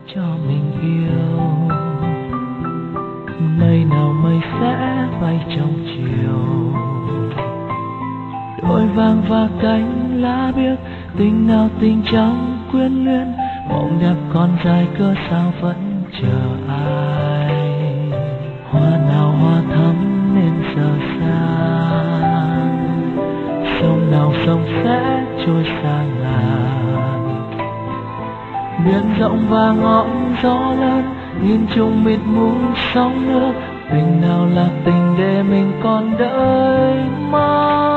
cho mình yêu. Mây nào mây sẽ bay trong chiều, đôi vàng và cánh lá biếc. Tình nào tình trong quyến luyến, mộng đẹp còn dài cớ sao vẫn chờ ai. Hoa nào hoa thắm nên giờ sang, sông nào sông sẽ trôi xa ngàn. Biển rộng và ngọn gió lớn, nhìn chung mịt mù sóng nước. Tình nào là tình để mình còn đợi mãi.